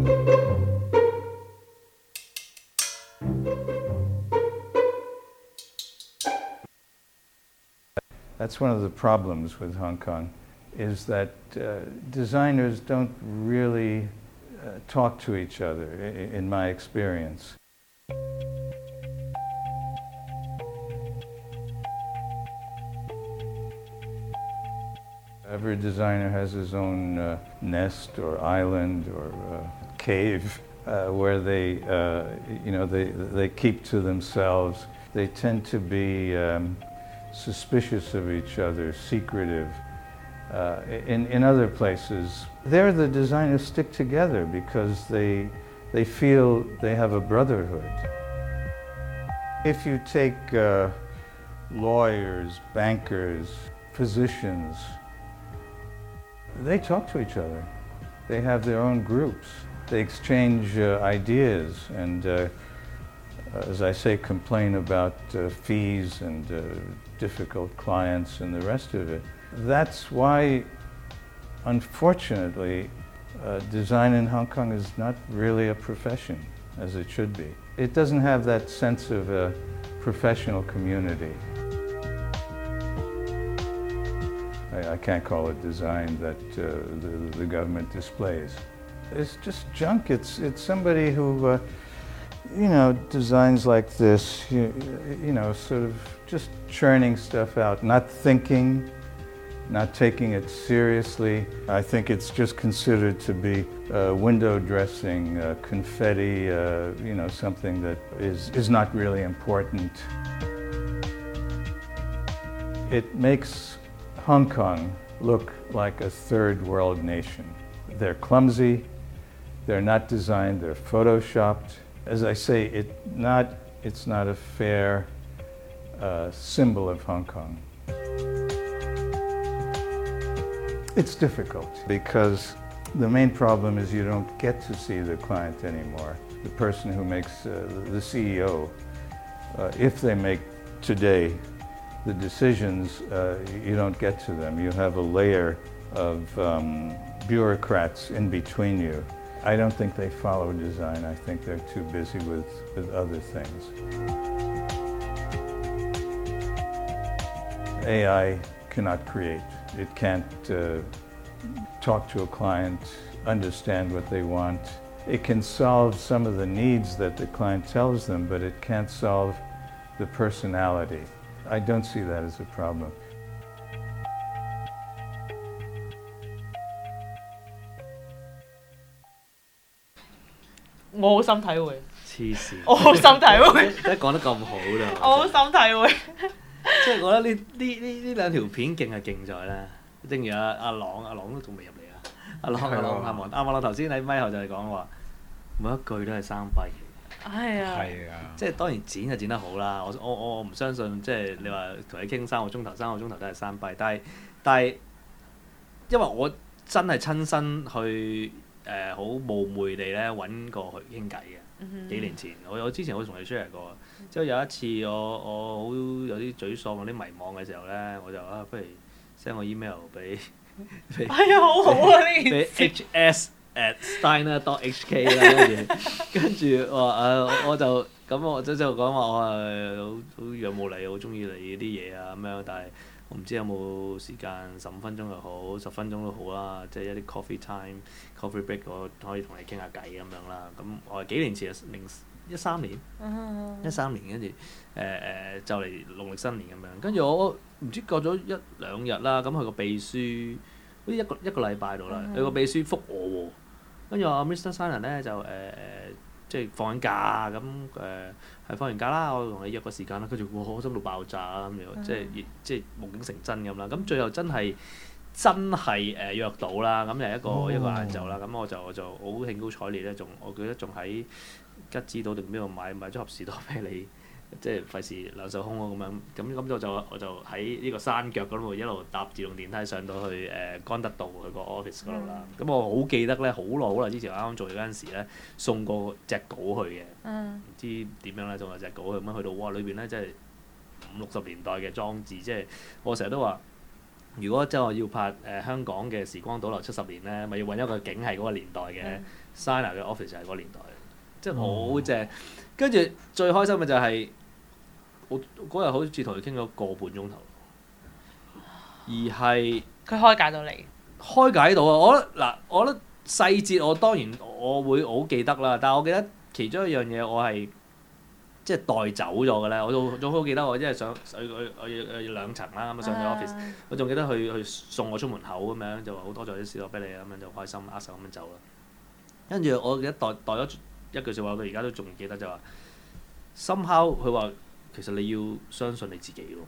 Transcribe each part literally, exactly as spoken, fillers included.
That's one of the problems with Hong Kong, is that uh, designers don't really uh, talk to each other, in my experience. Every designer has his own uh, nest or island or uh, cave uh, where they, uh, you know, they, they keep to themselves. They tend to be um, suspicious of each other, secretive. Uh, in, in other places, there the designers stick together because they, they feel they have a brotherhood. If you take uh, lawyers, bankers, physicians, they talk to each other. They have their own groups. They exchange uh, ideas and, uh, as I say, complain about uh, fees and uh, difficult clients and the rest of it. That's why, unfortunately, uh, design in Hong Kong is not really a profession, as it should be. It doesn't have that sense of a professional community. I, I can't call it design that uh, the, the government displays. It's just junk. It's, it's somebody who, uh, you know, designs like this, you, you know, sort of just churning stuff out, not thinking, not taking it seriously. I think it's just considered to be uh, window dressing, uh, confetti, uh, you know, something that is, is not really important. It makes Hong Kong look like a third world nation. They're clumsy, they're not designed, they're photoshopped. As I say, it not, it's not a fair uh, symbol of Hong Kong. It's difficult because the main problem is you don't get to see the client anymore. The person who makes, uh, the C E O, uh, if they make today the decisions, uh, you don't get to them. You have a layer of um, bureaucrats in between you. I don't think they follow design. I think they're too busy with, with other things. A I cannot create. It can't uh, talk to a client, understand what they want. It can solve some of the needs that the client tells them, but it can't solve the personality. I don't see that as a problem. 我好深體會。 黐線！ 我好深體會。 你講得咁好啦！ 我好深體會。 即係我覺得呢呢呢呢兩條片勁係勁在咧，正如阿阿朗阿朗都仲未入嚟啊！阿朗阿朗阿望阿望頭先喺咪後就係講話，每一句都係生僻。 係啊。 係啊。 即係當然剪就剪得好啦，我我我唔相信即係你話同你傾三個鐘頭三個鐘頭都係生僻，但係但係因為我真係親身去誒好冒昧地咧揾過佢傾偈嘅。幾年前，我我之前我同你 share 過，之後有一次我我好有啲沮喪、有啲迷茫嘅時候咧，我就啊不如 send 個 email 俾俾係啊，好好啊呢件事。 俾 H S at steiner dot H K 啦，跟住跟住我話誒我就咁我即係講話我係好好仰慕你，好中意你啲嘢啊咁樣，但係我唔知有冇時間十五分鐘又好，十分鐘都好啦，即係一啲 coffee time、coffee break 我可以同你傾下偈咁樣啦。咁我係幾年前零一三年，一三年跟住誒誒就嚟農曆新年咁樣，跟住我唔知過咗一兩日啦，咁佢個秘書好似一個一個禮拜度啦，佢個秘書覆我喎，跟住我話 Mister Steiner 咧就誒誒。即係放緊假咁誒，係放完假啦，我同你約個時間啦。跟住我開心到爆炸啦咁樣，即係即係夢境成真咁啦。咁最後真係真係誒約到啦。咁又一個、哦、一個晏晝啦。咁我就我就好興高采烈咧，仲我記得仲喺吉之島定邊度買買咗盒士多啤梨，即係費事兩手空咯咁樣。咁咁我就我就喺呢個山腳嗰度一路搭自動電梯上到去誒干德道去個 office 嗰度啦。咁、嗯、我好記得咧，好耐好耐之前啱啱做嘢嗰陣時咧，送過隻稿去嘅，唔、嗯、知點樣咧送過隻稿去咁樣去到哇裏邊咧，真係五六十年代嘅裝置，即係我成日都話如果真係我要拍誒、呃、香港嘅時光倒流七十年咧，咪要揾一個景係嗰個年代嘅 Sina 嘅 office 就係嗰個年代，即係好正。跟住最開心嘅就係、是、我嗰日好似同佢傾咗個半鐘頭，而係佢開解到你。 開解到啊！我覺得嗱，我覺得細節我當然我會我好記得啦，但係我記得其中一樣嘢我係即係帶走咗嘅咧。我仲仲好記得我即係上去去去去兩層啦，咁上咗 office，我仲記得佢去送我出門口咁樣，就話好多謝啲士多啤梨咁樣就開心握手咁樣走啦。跟住我記得帶帶咗一句説話，我到而家都仲記得就話，somehow佢話其實你要相信你自己咯。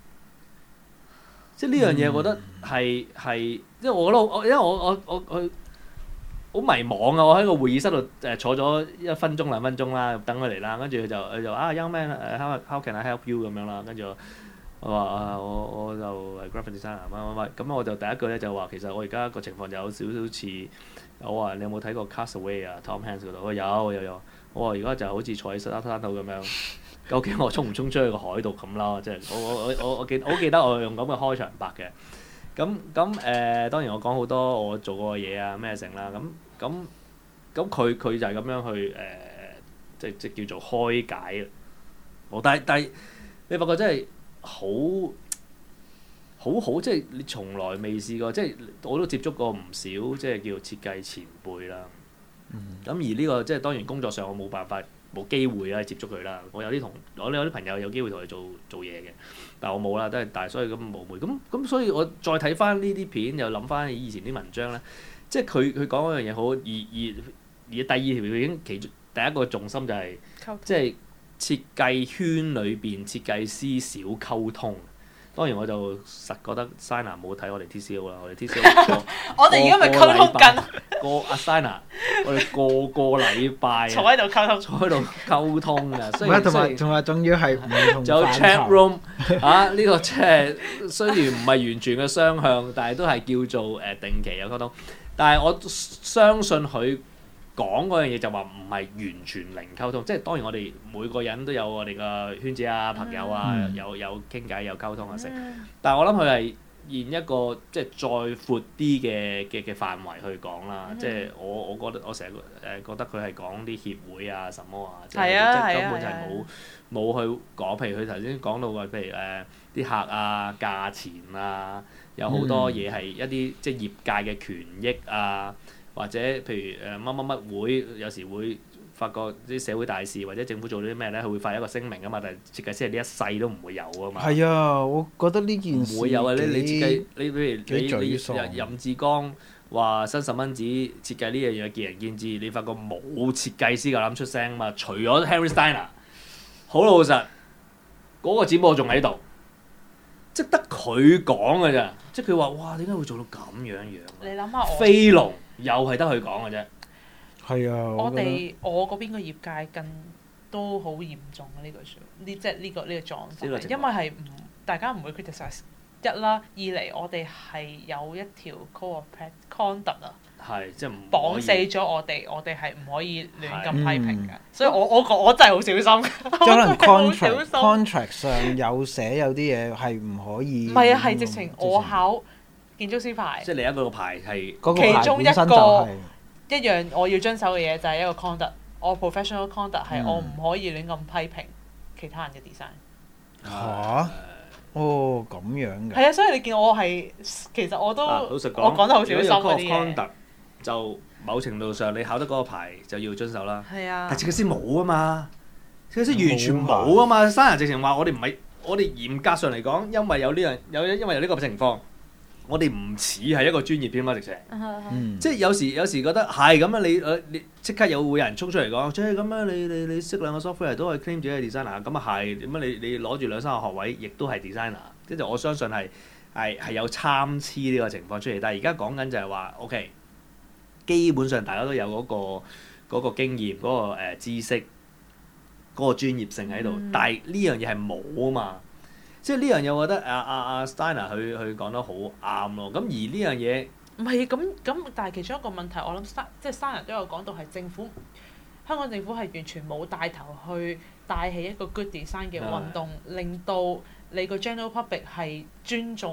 即係呢樣嘢，我覺得係係，即係我覺得我因為我我我我好迷茫啊！我喺個會議室度誒坐咗一分鐘兩分鐘啦，等佢嚟啦，跟住佢就佢就啊 young man 誒 how how can I help you 咁樣啦，跟住我我話啊我我就係 graphic designer 乜乜乜，咁我就第一句咧就話其實我而家個情況就有少少似我話你有冇睇過 Castaway 啊 Tom Hanks 嗰度？我有有有，我話而家就好似坐喺沙灘度咁樣。究竟我衝唔衝出去個海度咁啦？即係我我我我我記好記得我用咁嘅開場白嘅。咁咁誒，當然我講好多我做過嘅嘢啊咩成啦。咁咁咁佢佢就係咁樣去誒、呃，即即叫做開解我。但係但係你發覺真係好好好，即係你從來未試過，即係我都接觸過唔少，即係叫設計前輩啦。咁、嗯、而呢、呢個即係當然工作上我冇辦法。冇機會啦，接觸佢啦。我有啲同我有啲朋友有機會同佢做做嘢嘅，但係我冇啦，都係但係所以咁冇媒。咁咁所以我再睇翻呢啲片，又諗翻以前啲文章咧，即係佢佢講嗰樣嘢好，而而而第二條已經其中第一個重心就係、是、即係設計圈裏邊設計師少溝通。當然我就實覺得 Sina 冇睇我哋 T C O 啦，我哋 T C O 我哋而家咪溝通緊。 個阿 Sina，我哋個個禮拜坐喺度溝通， 坐喺度溝通嘅。 唔係，同埋仲話仲要係唔同範疇。 仲有 chat room 啊！呢、呢個即係雖然唔係完全嘅雙向，但係都係叫做誒定期有溝通。但係我相信佢講嗰樣嘢就話唔係完全零溝通，即係當然我哋每個人都有我哋嘅圈子啊、朋友啊，嗯、有有傾偈、有溝通啊，成。但係我諗佢係現一個即係再闊啲嘅嘅嘅範圍去講啦，嗯、即係我我覺得我成日誒覺得佢係講啲協會啊、什麼啊，即係、啊、即係根本就係冇冇去講。譬如佢頭先講到話，譬如誒啲、呃、客啊、價錢啊，有好多嘢係一啲、嗯、即係業界嘅權益啊。或者譬如誒乜乜乜會，有時會發覺啲社會大事或者政府做咗啲咩咧，佢會發一個聲明啊嘛。但係設計師係呢一世都唔會有啊嘛。係啊，我覺得呢件事唔會有啊！你你設計你譬如你你你任志剛話新十蚊紙設計呢樣嘢見仁見智，你發覺冇設計師夠膽出聲啊嘛。除咗 Harry Steiner，好老實，嗰、嗰個展播仲喺度，即係得佢講㗎咋。即係佢話哇，點解會做到咁樣樣？ 你諗下我飛龍。又係得佢講嘅啫。 係啊， 我哋我嗰邊個業界更都好嚴重啊！呢句説呢即係呢個呢、呢個狀態，因為係唔大家唔會 criticize 一啦，二嚟我哋係有一條 code of conduct 啊， 係即係唔綁死咗我哋，我哋係唔可以亂咁批評嘅。 嗯、 所以我我我，我真係好小心。 即可能 contract contract 上有寫有啲嘢係唔可以。 唔係啊，係直情我考。建築師牌， 即係你一個牌係其中一個一樣我要遵守嘅嘢就係一個 conduct，我 professional conduct 係我唔可以亂咁批評其他人嘅 design。 嚇？哦，咁樣嘅。係啊，所以你見我係其實我都、啊、老實講我講得好小心嗰啲嘢。 conduct 就某程度上你考得嗰個牌就要遵守啦。 係啊。 但設計師冇啊嘛，設計師完全冇啊嘛。Sina直情話我哋唔係，我哋嚴格上嚟講，因為有呢樣有因為有呢個情況。我哋唔似係一個專業片嘛，直情，嗯、即係有時有時覺得係咁樣，你誒你即刻有會有人衝出嚟講，即係咁樣你你你識兩個 software 都係 claim 自己係 designer，咁啊係點解你你攞住兩三個學位，亦都係 designer，跟住我相信係係係有參差呢個情況出嚟。但係而家講緊就係話 OK，基本上大家都有嗰、嗰個嗰個經驗、嗰、嗰個、呃、知識、嗰、嗰個專業性喺度，嗯、但係呢樣嘢係冇啊嘛。即係呢樣嘢，我覺得阿阿阿 Sina 佢佢講得好啱咯。咁而呢樣嘢唔係咁咁，但係其中一個問題，我諗即係 Sina 都有講到係政府香港政府係完全冇帶頭去帶起一個 good design 嘅運動，的令到你個 general public 係尊重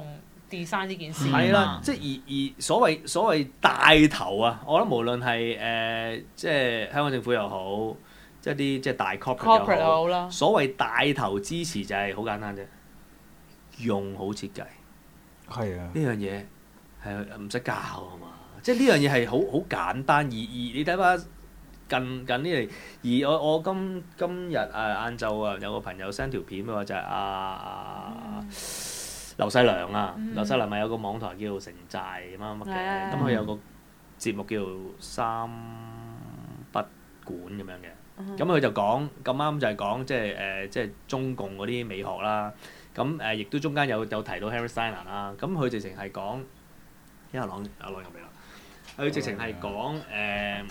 design 呢件事。 係啦，即係而而所謂所謂帶頭啊，我覺得無論係誒即係香港政府又好，即係啲即係大 corporate 又好啦。所謂帶頭支持就係好簡單啫，用好設計。 係啊， 呢樣嘢係唔使教啊嘛，即係呢樣嘢係好好簡單。而而你睇翻近近呢嚟，而我我今今日誒晏晝啊有個朋友 send 條片嘅話就係阿阿劉細良啊，嗯、劉細良咪有個網台叫做城寨乜乜嘅，咁佢、嗯、有個節目叫做三不管咁樣嘅，咁佢、嗯、就講咁啱就係講即係誒即係中共嗰啲美學啦。咁誒，亦都中間有有提到 Harry Steiner 啦。咁佢直情係講，因為阿朗阿朗入嚟啦。佢直情係講誒，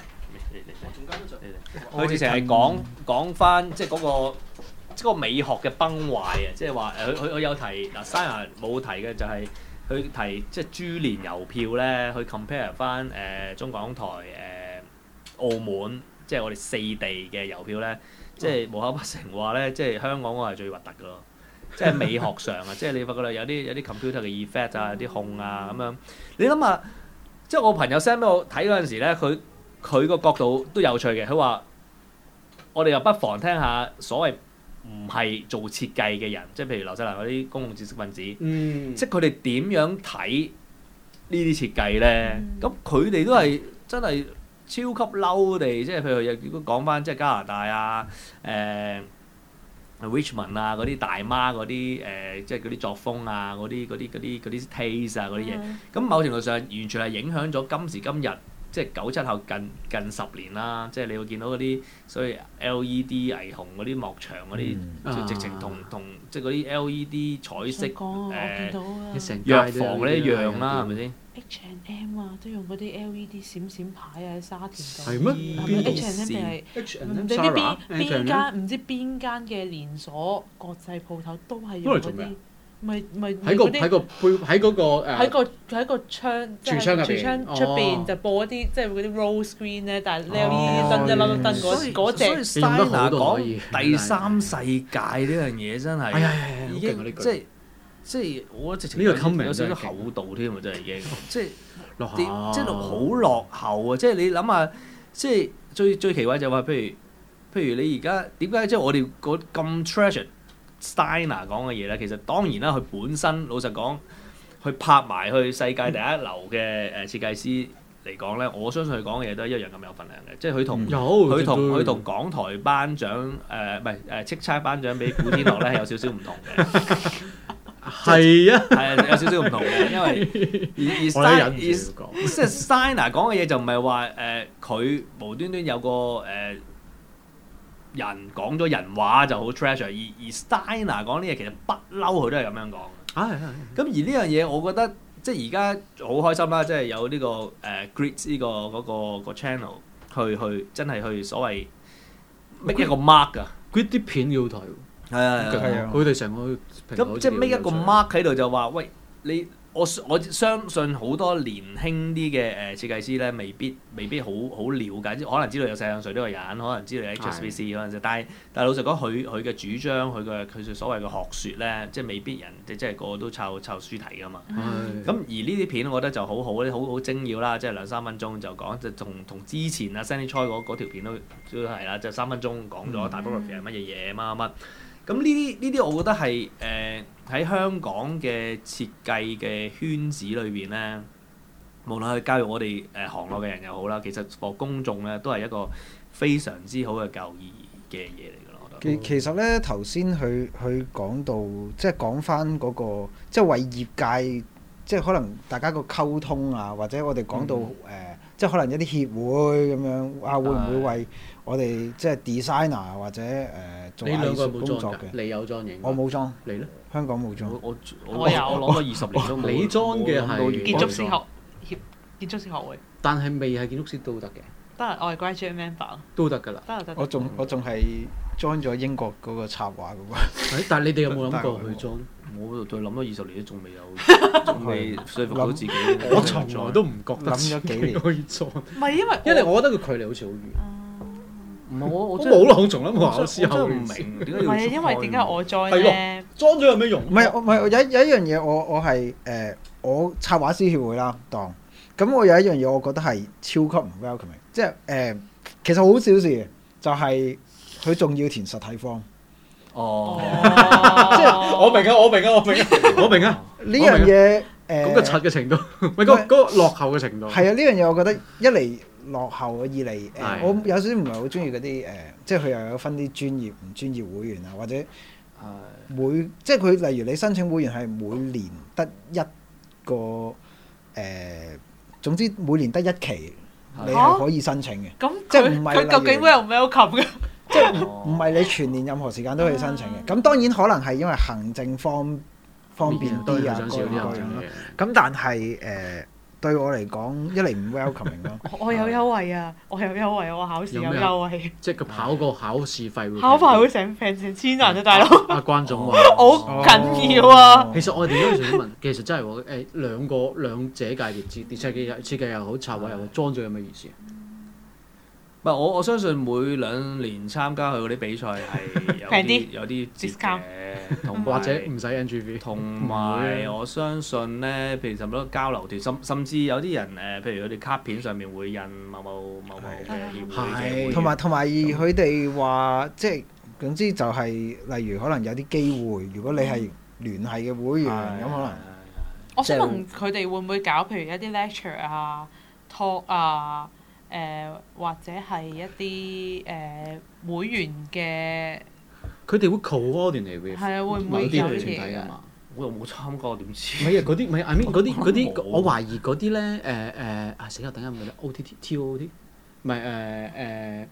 佢直情係講講翻即係嗰個即係個美學嘅崩壞啊！即係話誒，佢佢佢有提嗱 Steiner 冇提嘅就係佢提即係株連郵票咧，去 compare 翻誒中港台誒澳門，即係我哋四地嘅郵票咧，即係無口不成話咧，即係香港嗰個係最核突噶咯。即係美學上啊，即係你發覺有啲有啲 computer 嘅 effect 啊，有啲控啊咁樣。你諗下，即係我朋友 send 俾我睇嗰陣時咧，佢佢個角度都有趣嘅。佢話：我哋又不妨聽下所謂唔係做設計嘅人，即係譬如劉細良嗰啲公共知識分子，嗯、即係佢哋點樣睇呢啲設計咧？咁佢哋都係真係超級嬲地，即係譬如又如果講翻即係加拿大啊，誒、呃。Richmond 啊，嗰啲大媽嗰啲誒，即係嗰啲作風啊，嗰啲嗰啲嗰啲嗰啲 taste 啊，嗰啲嘢，咁、嗯、某程度上完全係影響咗今時今日，即係九七後近近十年啦。即係你會見到嗰啲所謂 L E D 霓虹嗰啲幕牆嗰啲，嗯、直情同同即係嗰啲 L E D 彩色誒、呃、藥房嗰啲一樣啦，係咪先？ H and M 啊，都用嗰啲 L E D 閃閃牌啊，喺沙田度。 係咩？ 係咪 H and M 定係唔知邊邊間？唔知邊間嘅連鎖國際鋪頭都係用嗰啲，咪咪喺個喺個背喺嗰個誒喺個喺個窗即係櫥窗出邊就播一啲即係嗰啲 roll screen 咧，但係 L E D 燈一粒粒燈嗰嗰隻。 所以 Steiner 講第三世界呢樣嘢真係已經即係。即係我覺得直情有有少少厚道添啊！真係已經，即係點即係好落後啊！即係你諗下，即係最最奇怪就係話，譬如譬如你而家點解即係我哋咁 treasure Steiner 講嘅嘢咧？其實當然啦，佢本身老實講，去拍埋去世界第一流嘅誒設計師嚟講咧，我相信佢講嘅嘢都係一樣咁有分量嘅。即係佢同佢同佢同港台頒獎誒唔係誒叱咤頒獎俾古天樂咧係有少少唔同嘅。 係啊， 係啊，有少少唔同嘅，因為而而 Steiner 即係 Steiner 講嘅嘢就唔係話誒佢無端端有個誒、呃、人講咗人話就好 treasure，而而 Steiner 講啲嘢其實不嬲佢都係咁樣講。 係係係。咁而呢樣嘢我覺得即係而家好開心啦，即係有呢、這個誒 Grit 呢個嗰、那個、那個 channel 去去真係去所謂 make 一個 mark 啊 ，Grit 啲片要睇。係啊係啊，佢哋成個咁即係 make 一個 mark 喺度就話，喂你我我相信好多年輕啲嘅誒設計師咧，未必未必好好了解，可能知道有世上誰呢個人，可能知道有 H S B C 可能，但係但係老實講，佢佢嘅主張，佢嘅佢所謂嘅學説咧，即係未必人即係個個都抄抄書睇噶嘛。咁、嗯、而呢啲片，我覺得就好好好好精要啦，即係兩三分鐘就講，就同同之前啊 Sandy Choi 嗰嗰條片都都係啦，就三分鐘講咗 typography 係乜嘢嘢乜乜乜。咁呢啲呢啲，我覺得係誒喺香港嘅設計嘅圈子裏邊咧，無論係教育我哋誒、呃、行內嘅人又好啦，其實個公眾咧都係一個非常之好嘅教義嘅嘢嚟㗎咯。我覺得。其其實咧頭先佢佢講到，即係講翻嗰個，即係為業界，即係可能大家個溝通啊，或者我哋講到誒、嗯呃，即係可能一啲協會咁樣啊，會唔會為我哋即係 designer 或者誒、呃、做藝術工作嘅？ 你有裝嘅？ 我冇裝。 你咧？ 香港冇裝。 我我我有。 我攞咗二十年都冇。 你裝嘅係建築師學協建築師學會。 但係未係建築師都得嘅。 得，我係 graduate member。 都得㗎啦。 得得。 我仲我仲係 join 咗英國嗰個插畫嗰個。 但係你哋有冇諗過去裝？ 我對諗咗二十年都仲未有，仲未說服到自己。 我從來都唔覺得諗咗幾年可以裝。 唔係因為， 因為我覺得個距離好似好遠。 唔係我我冇咯，我從來冇考試後。 我真係唔明點解要。 唔係因為點解我 join 咧？ 裝咗有咩用？ 唔係我唔係有有一樣嘢我我係誒我策劃師協會啦，當咁我有一樣嘢，我覺得係超級唔 welcoming，即係誒、呃，其實好小事嘅，就係佢仲要填實體 form。 哦， 即係我明啊，我明啊，我明啊，我明啊， 呢樣嘢誒， 嗰個柒嘅程度，唔係嗰嗰個落後嘅程度。 係啊，呢樣嘢我覺得一嚟落後，二嚟誒， 係我有少少唔係好中意嗰啲誒，即係佢又有分啲專業唔專業會員啊，或者每即係佢例如你申請會員係每年得一個誒、呃，總之每年得一期，你係可以申請嘅。 咁即係佢唔係佢究竟 wel 唔 welcome 嘅？ 即係唔係你全年任何時間都可以申請嘅。咁當然可能係因為行政方方便啲啊， 想少啲人各樣咯。 嘅。 咁但係誒、呃、對我嚟講，一嚟唔 welcoming 咯。 我我有優惠啊！我有優惠，我考試有有咩啊優惠， 即係佢考個考試費會考牌會成平成千銀啊，大佬！ 阿關總話。 好緊要啊！ 其實我哋都想問，其實真係喎誒兩個兩者界別設設計設計又好，策劃又好，裝咗有咩意思？ 唔係我我相信每兩年參加佢嗰啲比賽係有平啲啲有啲折 discount 嘅，同埋或者唔使 N G V。 同唔埋會啊我相信咧，譬如甚至交流團，甚甚至有啲人誒、呃，譬如佢哋卡片上面會印某某某某嘅協會嘅會員同埋同埋佢哋話，即係總之就係、例如可能有啲機會，如果你係聯繫嘅會員，咁可能我想問佢哋會唔會搞譬如一啲 lecture 啊、talk 啊、誒、呃、或者係一啲誒、呃、會員嘅佢哋會 coordinate with 係啊，會唔某啲團會有啲體嘢㗎嘛？ 我又冇參加，點唔知？ 係啊，嗰啲唔係 I mean 嗰啲嗰啲， 冇我懷疑嗰啲咧誒誒啊死啦！等陣唔記得 O T T T O T 唔係誒誒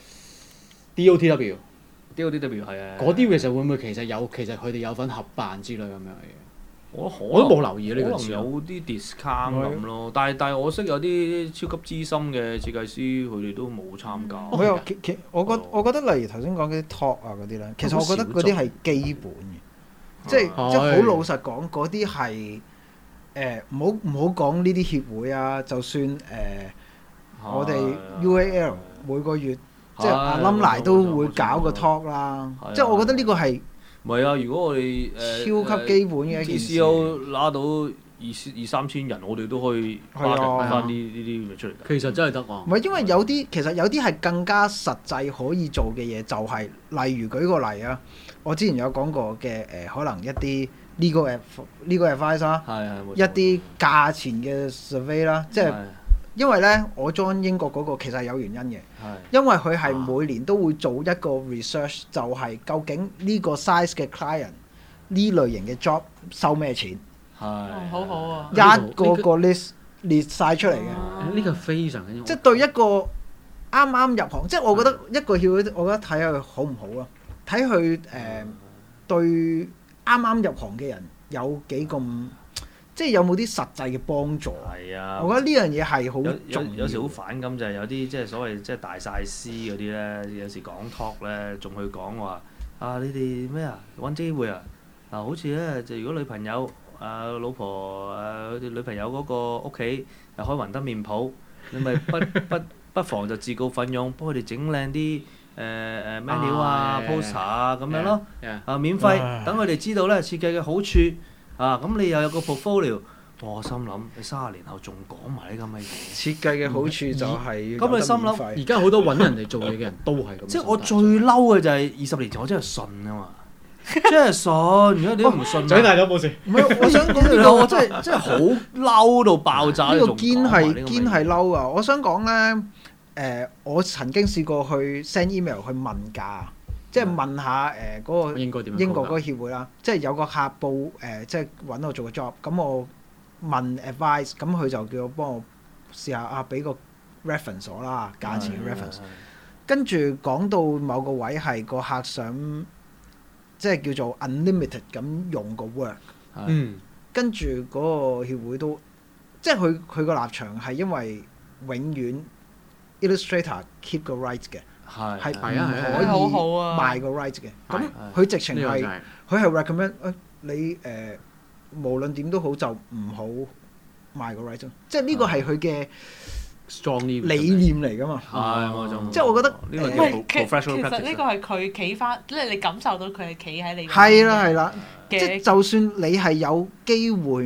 D O T W D O D W 係啊， 嗰啲其實會唔會其實有其實佢哋有份合辦之類咁樣嘅嘢？ 我可我都冇留意呢可能個字有啲 discount 咁咯，但係但係我識有啲超級資深嘅設計師，佢哋都冇參加。 我又其其我覺我覺得例如頭先講嗰啲 talk 啊嗰啲咧，其實我覺得嗰啲係基本嘅，即係係即係好老實講，嗰啲係誒唔好唔好講呢啲協會啊，就算誒、呃、我哋 U A L 每個月即係阿冧嚟都會搞個 talk 啦，即係我覺得呢個係唔係啊！如果我哋誒超級基本嘅一件 T 事。 C O 拉到二二三千人，我哋都可以係啊拉翻呢呢啲嘢出嚟㗎。 其實真係得喎唔。係因為有啲其實有啲係更加實際可以做嘅嘢，就係、例如舉個例啊，我之前有講過嘅誒、呃，可能一啲 legal ad legal advice 啦， 係係冇錯一啲價錢嘅 survey 啦，即係係因為咧，我 join 英國嗰個其實係有原因嘅， 係因為佢係每年都會做一個 research，就係究竟呢個 size 嘅 client 呢類型嘅 job 收咩錢， 係哦好好啊！ 一個個 list 列晒出嚟嘅。 呢個非常緊要。 即係對一個啱啱入行，即係我覺得一個協會，我覺得睇下佢好唔好啊，睇佢誒對啱啱入行嘅人有幾咁，即係有冇啲實際嘅幫助。 係啊！ 我覺得呢樣嘢係好有有重要。 有時好反感就係有啲即係所謂即係大晒師嗰啲咧，有時講 talk 咧，仲去講話啊你哋咩啊揾機會啊嗱，好似咧就如果女朋友啊老婆啊佢哋女朋友嗰個屋企又開雲德麵鋪，你咪不不不妨就自告奮勇幫佢哋整靚啲誒誒 menu 啊 poster 啊咁樣咯啊免費等佢哋知道咧設計嘅好處啊，咁你又有個 portfolio。我心諗你三十年後仲講埋呢咁嘅嘢， 設計嘅好處就係咁你心諗而家好多揾人哋做嘢嘅人都係咁。 即係我最嬲嘅就係二十年前我真係信啊嘛，真係信。如果你都唔信， 長大咗冇事。 唔係，我想講呢、 呢個個我真係真係好嬲到爆炸。 呢個仲堅係講埋呢個堅係嬲啊！我想講咧，誒、我曾經試過去 send email 去問價，即係問下誒嗰、個應該點樣？ 英國嗰個協會啦，即係有個客報誒、呃，即係揾我做個 job，咁我問 advice，咁佢就叫我幫我試下啊，俾個 reference 我啦，價錢嘅 reference。跟住講到某個位係個客想，即係叫做 unlimited 咁用個 work。 嗯。 跟住嗰個協會都，即係佢佢個立場係因為永遠 illustrator keep 個 right 嘅， 係係係啊係啊唔好好啊可以賣個 right 嘅。咁係佢直情係呢個就係佢係 recommend 誒你誒、呃、無論點都好就唔好賣個 right 咯。即係呢個係佢嘅 strong 呢理念嚟㗎嘛。 係冇錯。 即係我覺得呢個唔係其其 professional 實呢個 practice 係佢企翻，即係你感受到佢係企喺你係啦係啦，即係嘅就算你係有機會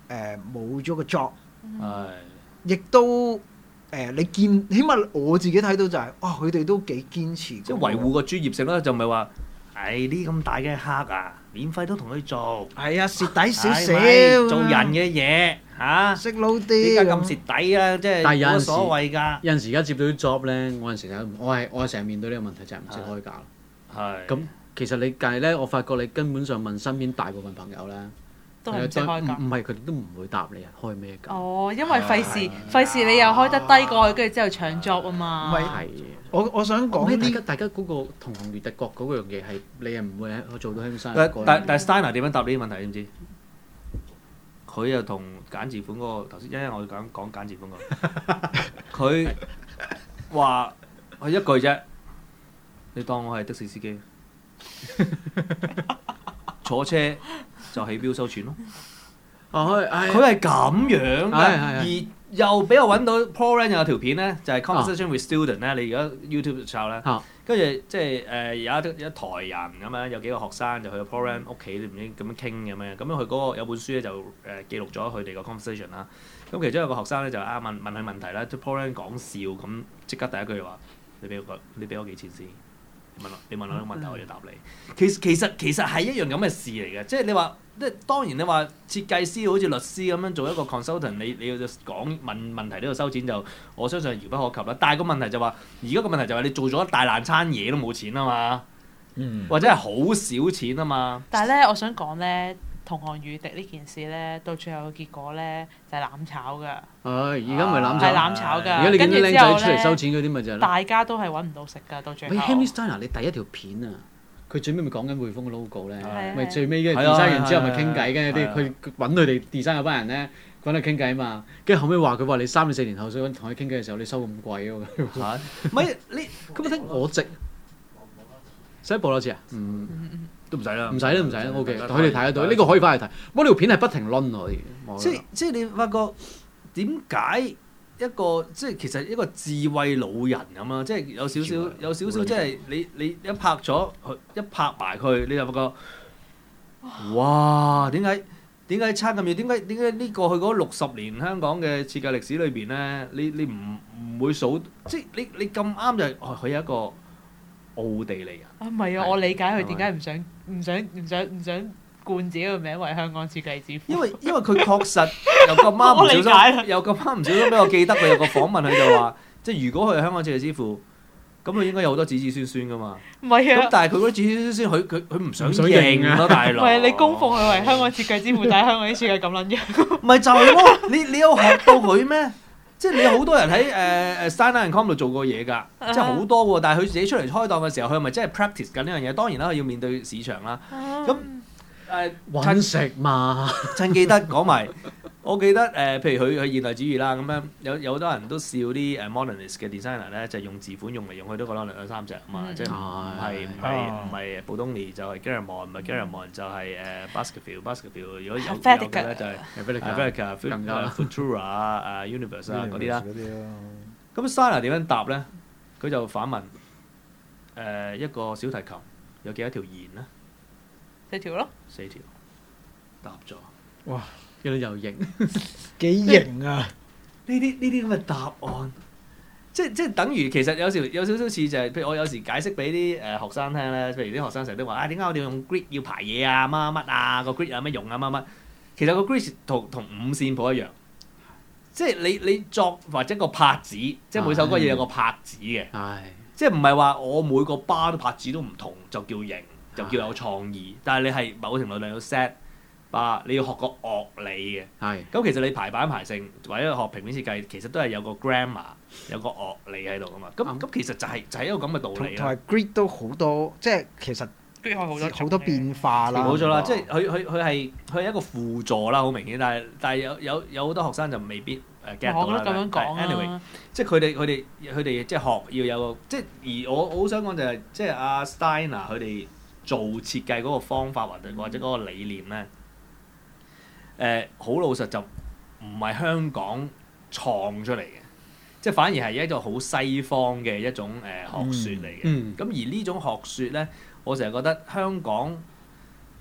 誒冇咗個 job， 係亦都誒、呃、你見，起碼我自己睇到就係、是，哇！佢哋都幾堅持， 即係維護個專業性啦，就唔係話誒啲咁大嘅客啊，免費都同佢做。 係啊，蝕底少少， 做人嘅嘢嚇， 識撈啲， 點解咁蝕底啊？即係冇乜但係有陣時所謂㗎。 有陣時而家接到啲 job 咧，我有陣時睇我係我係成日面對呢個問題，就係唔識開價。 係。 咁其實你但係咧，我發覺你根本上問身邊大部分朋友咧， 都係唔識開價。 唔係佢哋都唔會答你啊，開咩價？ 哦，因為費事費事你又開得低過去，跟住之後搶 job 啊嘛。 唔係係。 我我想講講起大家呢， 大家嗰個同行如敵國嗰樣嘢係你係唔會喺我做到香山。 但但但 Steiner 點樣答呢啲問題？知唔知？佢又同簡字款嗰個頭先，因為我講講簡字款嗰個，佢話佢一句啫，你當我係的士司機，坐車就起標收錢咯。 哦， 佢係咁樣嘅，而又俾我揾到 Paul Rand 有條片咧，就係 conversation with student 咧。你而家 YouTube 抄咧，跟住即係誒有一有一台人咁樣，有幾個學生就去到 Paul Rand 屋企，唔知咁樣傾咁樣。咁樣佢嗰個有本書咧就誒記錄咗佢哋個 conversation 啦。咁其中有個學生咧就啊問問佢問題啦，即係 Paul Rand 講笑咁，即刻第一句就話：你俾我你俾我幾錢先？問我你問我呢個問題，我就答你。其實其實其實係一樣咁嘅事嚟嘅，即係你話。即係當然，你話設計師好似律師咁樣做一個 consultant，你你要講問問題呢度收錢就我相信係遙不可及啦。但係個問題就話，而家個問題就係你做咗一大爛餐嘢都冇錢啊嘛， 嗯、 或者係好少錢啊嘛。 但係咧，我想講咧，同行與敵呢件事咧，到最後嘅結果咧就係、是、攬炒㗎。 唉，而家咪攬炒。 係攬炒㗎。 而家你見啲僆仔出嚟收錢嗰啲咪就係。 大家都係揾唔到食㗎，到最後。 喂 Henry Steiner 你第一條片啊！佢最尾咪講緊匯豐嘅 logo 咧，咪係最尾嘅 design 完之後咪傾偈，跟住啲佢揾佢哋 design 嗰班人咧，揾佢傾偈啊嘛。跟住後尾話佢話你三至四年後想同佢傾偈嘅時候，你收咁貴喎。 嚇！唔係你咁我聽我值，使播多次啊？嗯， 都唔使啦， 唔使都唔使啦。O K，佢哋睇得到，呢個可以翻去睇。我呢條片係不停攆喎， 即即係你發覺點解？一個即係其實一個智慧老人咁啊，即係有少少有少少即係你你一拍咗佢一拍埋佢，你就發覺哇點解點解差咁遠？點解點解呢個去嗰六十年香港嘅設計歷史裏邊咧，你你唔唔會數即係你你咁啱就係佢係一個奧地利人啊唔係啊，我理解佢點解唔想唔想唔想唔想冠自己個名為香港設計之父。 因為因為佢確實又咁啱唔小心，又咁啱唔小心俾我記得佢有個訪問，佢就話，即係如果佢係香港設計之父，咁佢應該有好多子子孫孫噶嘛。 唔係啊。 咁但係佢嗰啲子子孫孫，佢佢佢唔想認咯，大佬。 唔係你供奉佢為香港設計之父，但係香港啲設計咁撚樣。 唔係就係咯，你你有學到佢咩？即係你有好多人喺誒誒 Steiner and Com 度做過嘢㗎，即係好多喎。但係佢自己出嚟開檔嘅時候，佢係咪真係 practice 緊呢樣嘢？當然啦，佢要面對市場啦。咁誒揾食嘛， 趁記得講埋，我記得誒、呃，譬如佢佢現代主義啦，咁樣有有好多人都笑啲誒 modernist 嘅 designer 咧，就係、用字款用嚟用去都覺得兩三隻啊嘛，嗯、即係唔係唔係唔係布東尼就係 Garamond，唔係 Garamond就係誒 Baskerville，Baskerville 如果有有嘅咧就係 Verica、Futura 啊、Universe 啊嗰啲啦。咁 Steiner 點樣答咧？佢就反問誒、呃、一個小提琴有幾多條弦咧？ 四條咯， 四條答咗。 哇！見到又型， 幾型啊！ 呢啲呢啲咁嘅答案，即即等於其實有時有少少似就係、是，譬如我有時解釋俾啲誒學生聽咧，譬如啲學生成日都話啊，點解我哋用 grid 要排嘢啊，乜乜啊，個 grid 有咩用啊，乜乜。其實個 grid 同同五線譜一樣，即係你你作或者個拍子，即係每首歌要有個拍子嘅，即係唔係話我每個 bar 都拍子都唔同就叫型。就叫有創意，但係你係某程度上要 set 吧，你要學個樂理嘅。係。咁其實你排版排成或者學平面設計，其實都係有個 grammar， 有個樂理喺度噶嘛。咁咁、嗯、其實就係、是、就係、是、一個咁嘅道理啦。 同埋 grid 都好多，即係其實 grid 好多好多變化啦。 冇錯啦，即係佢佢佢係佢係一個輔助啦，好明顯。但係但係有有有好多學生就未必誒 get 到啦。 我覺得咁樣講啊。 anyway，即係佢哋佢哋佢哋即係學要有個即係而我我好想講就係、是、即係阿 Steiner 佢哋。做設計嗰個方法或者或者嗰個理念咧，誒、呃、好老實就唔係香港創出嚟嘅，即係反而係一個好西方嘅一種誒、呃、學説嚟嘅。咁、嗯嗯、而呢種學説咧，我成日覺得香港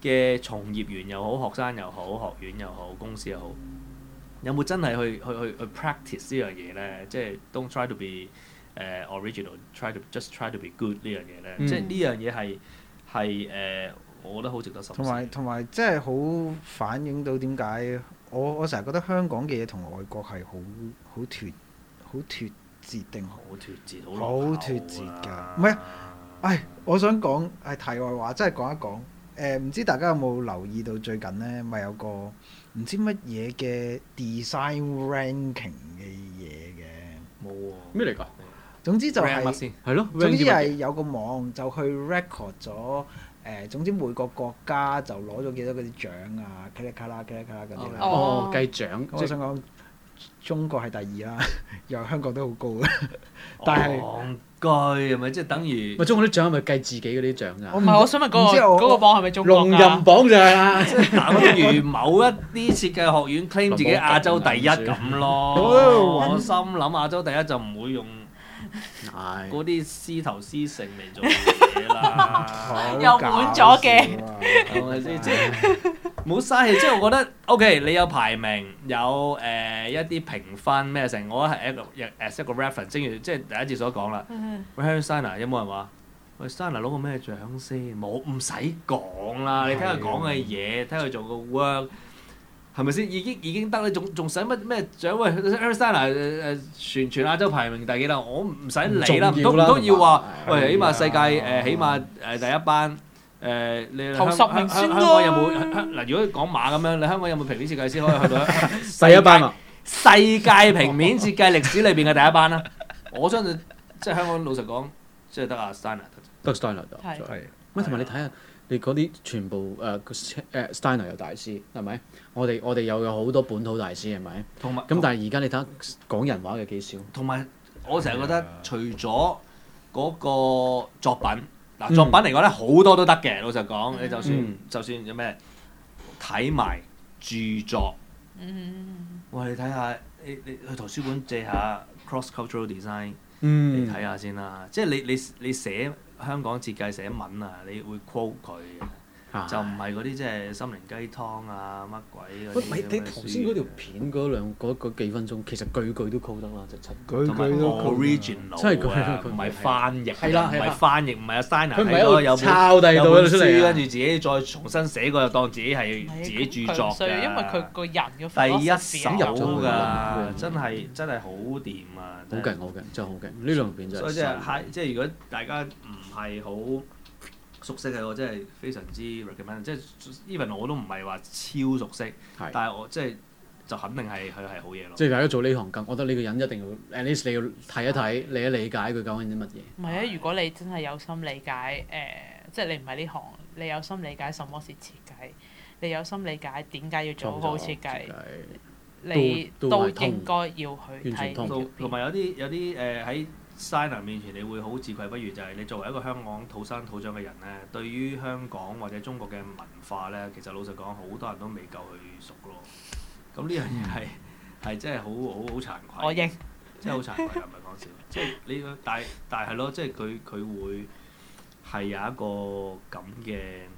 嘅從業員又好，學生又好，學院又好，公司又好，有冇真係去去去去 practice 呢樣嘢咧？即係 don't try to be 誒、uh, original，try to just try to be good 呢樣嘢咧。 嗯、 即係呢樣嘢係係誒，我覺得好值得深思。 同埋同埋，即係好反映到點解我我成日覺得香港嘅嘢同外國係好好脫好脫節定好好脫節， 好好脫節㗎。唔係，唉，我想講係題外話，即係講一講。誒唔、呃、知大家有冇留意到最近咧，咪有個唔知乜嘢嘅 design ranking 嘅嘢嘅。 冇喎。 咩嚟㗎？ 總之就係、 先？ 係咯。 總之係有個網就去 record 咗誒、呃，總之每個國家就攞咗幾多嗰啲獎啊，卡啦卡啦卡啦卡啦嗰啲啦。 哦，計獎。 我想講中國係第二啦，又香港都好高嘅，但係。 戇居係咪即係等於？ 喂，中國啲獎係咪計自己嗰啲獎㗎？ 唔係，我想問嗰、嗰個嗰個網係咪中國㗎？ 龍人榜就係啦。 即係等於某一啲設計學院 claim 自己亞洲第一咁咯。我心諗亞洲第一就唔會用嗰啲獅頭獅成嚟做嘢啦。 又滿咗嘅， 係咪先？即係冇嘥氣。即係我覺得 OK， 你有排名，有誒、呃、一啲評分咩成，我覺得係一個誒一個 reference。正如即係第一節所講啦。喂 Harry Steiner 有冇人話？喂 Steiner 攞個咩獎先？冇，唔使講啦。你聽佢講嘅嘢，聽佢做個 work，係咪先？已經已經得啦，仲仲使乜咩獎？喂 Harry Steiner 誒誒全全亞洲排名第幾啦？我唔使理啦，唔通唔通要話喂，起碼世界誒起碼誒第一班。誒，你香香香香港有冇嗱？如果講馬咁樣，你香港有冇平面設計師可以去到第一班啊？ 世界平面設計歷史裏邊嘅第一班啦，我相信即係香港老實講，即係得阿 Steiner 得 Steiner 得， 係。 乜同埋你睇下，你嗰啲全部誒誒 Steiner 有大師係咪？我哋我哋又有好多本土大師係咪？ 同埋咁，但係而家你睇下講人話嘅幾少？ 同埋我成日覺得，除咗嗰個作品。嗱，作品嚟講咧，好多都得嘅。老實講，你就算、嗯、就算有咩睇埋著作，嗯、哇！你睇下，你你去圖書館借下 cross cultural design，、嗯、你睇下先啦。即係你你你寫香港設計寫文啊，你會 quote 佢嘅。就唔係嗰啲即係心靈雞湯啊乜鬼嗰啲。 喂，你頭先嗰條片嗰兩嗰嗰幾分鐘，其實句句都 call 得啦，就七句句都 original 真係啊，唔係翻譯， 係啦， 唔係翻譯，唔係阿 Steiner 佢唔係喺度有抄第有本書， 跟住自己再重新寫過，又當自己係自己著作㗎。 因為佢個人嘅第一手入㗎，真係真係好掂啊！ 好勁好勁，真係好勁！呢兩片真係。 所以即係即係如果大家唔係好熟悉嘅，我真係非常之 recommend， 即係 even 我都唔係話超熟悉，但係我即係就肯定係佢係好嘢咯。即係大家做呢行更，我覺得呢個人一定要 at least 你要睇一睇，理一理解佢究竟啲乜嘢。 唔係啊！如果你真係有心理解誒，即係你唔係呢行，你有心理解什麼是設計，你有心理解點解要做好設計，你都應該要去睇。 同埋有啲有啲誒喺Steiner面前，你會好自愧不如，就係你作為一個香港土生土長嘅人咧，對於香港或者中國嘅文化咧，其實老實講，好多人都未夠佢熟咯。咁呢樣嘢係係真係好好好慚愧。 我認， 真係好慚愧，唔係講笑。即係你，但係但係係咯，即係佢佢會係有一個咁嘅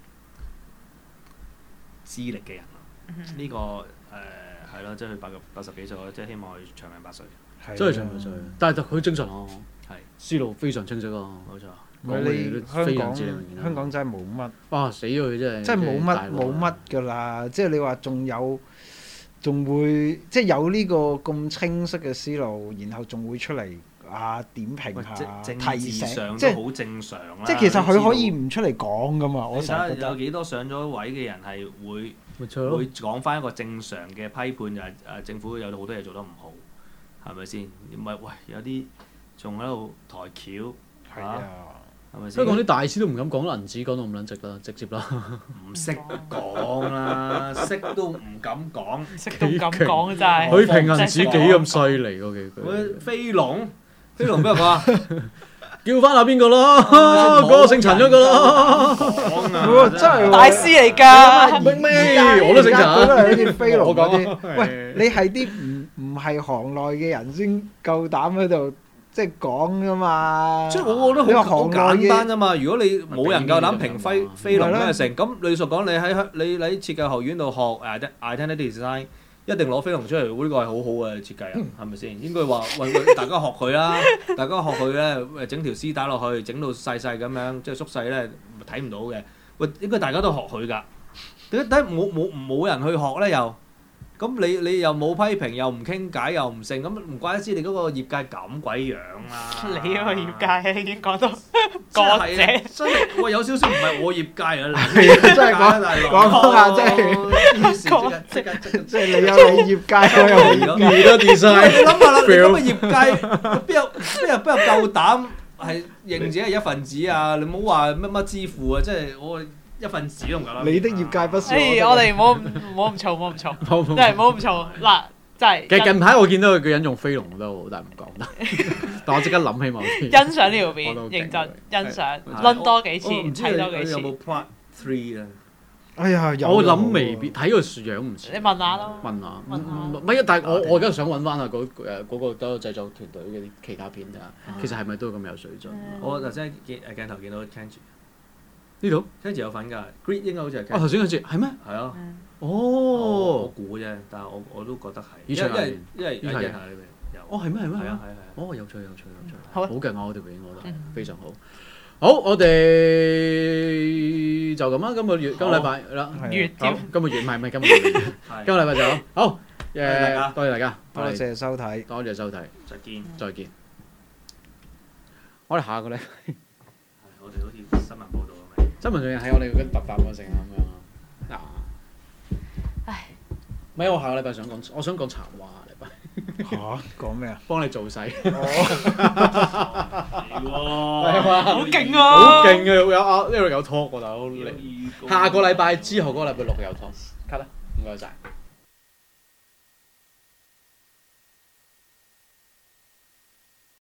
資歷嘅人咯。呢個誒係咯，即係佢八個八十幾歲，即係希望佢長命百歲。 真係長命百歲，但係佢精神啊， 係思路非常清晰啊， 冇錯。 你香港香港真係冇乜， 哇死咗佢真係， 真係冇乜冇乜㗎啦！即係你話仲有，仲會即係有呢個咁清晰嘅思路，然後仲會出嚟啊點評下、提醒，即係好正常啦。 即係其實佢可以唔出嚟講㗎嘛？我成日覺得有幾多上咗位嘅人係會會講翻一個正常嘅批判，就係誒政府有好多嘢做得唔好。係咪先？唔係喂，有啲仲喺度抬轎，係啊，係咪先？ 香港啲大師都唔敢講銀紙講到咁撚直啦，直接啦， 唔識講啦，識都唔敢講， 識都唔敢講真係。 佢評銀紙幾咁犀利嗰幾句。 飛龍，飛龍邊個講啊？ 叫翻下邊個咯？嗰個姓陳嗰個咯。 講啊！ 真係大師嚟㗎。 明咩？我都姓陳。 佢都係好似飛龍嗰啲。喂，你係啲唔唔係行內嘅人先夠膽喺度即係講噶嘛。 即係我覺得好好行內簡單啫嘛。如果你冇人夠膽評飛飛龍係咯咩成，咁你實講你喺香你你喺設計學院度學誒 identity design，一定攞飛龍出嚟，呢個係好好嘅設計啊，係咪先？應該話喂喂，大家學佢啦，大家學佢咧，誒整條絲帶落去，整到細細咁樣，即係縮細咧睇唔到嘅。喂，應該大家都學佢㗎。點解冇冇冇人去學咧又？咁你你又冇批評，又唔傾偈，又唔剩，咁唔怪得知你嗰個業界咁鬼樣啦。 你嗰個業界已經講到真過者， 係啊真係喂有少少唔係我業界啊， 係啊，真係講講下真係， 即刻即刻即刻即係你有你業界，我有我業界。 遇到 design， 你諗下啦，你咁嘅業界，邊有邊有邊有夠膽係認自己係一份子啊？你唔好話乜乜之父啊，即係我一份子都唔夠膽。 你的業界不是誒，我哋唔好唔好咁嘈，唔好咁嘈，真係唔好咁嘈。嗱，真係其實近排我見到佢個人用飛龍我都好，但係唔講得。但我即刻諗起某啲。 欣賞呢條片， 我都勁認真欣賞， 係攆多幾次， 我唔知睇多幾次。 你有冇 part three 啊？ 哎呀，有我諗未必睇個樣唔似。 你問下咯。 問下， 問下唔唔係啊！但係我我而家想揾翻下嗰誒嗰個多製作團隊嘅啲其他片啊，其實係咪都咁有水準？ 我頭先見誒鏡頭見到 Kenji， 呢度 Kenji 有份㗎 ，Grid 應該好似係啊頭 Kenji， 先嗰次係咩？ 係啊。 嗯我哦估啫，但係我我都覺得係， 以場因為因為以場因為喺鏡頭裏邊有。 哦係咩係咩？ 係啊係啊係啊。 哦有趣有趣有趣， 好好勁啊！嗰條片我覺得嗯非常好。好，我哋就咁啦。今個月今個禮拜啦， 月好添， 今個月唔係唔係今個月， 係今個禮拜就咁。好， 大家誒多謝大家， 多謝收睇。 多謝收睇， 再見。 再見。我哋下個禮係我哋好似新聞報道咁樣。 新聞上係我哋跟突發嗰成咁樣啊。 唉， 唔係我下個禮拜想講，我想講茶話禮拜， 嚇講咩啊？ 幫你做勢。 係喎， 好勁啊！ 好勁嘅，有啊呢度有 talk 喎大佬。 有預告下個禮拜之後嗰個禮拜六有 talk。cut 啦，唔該晒。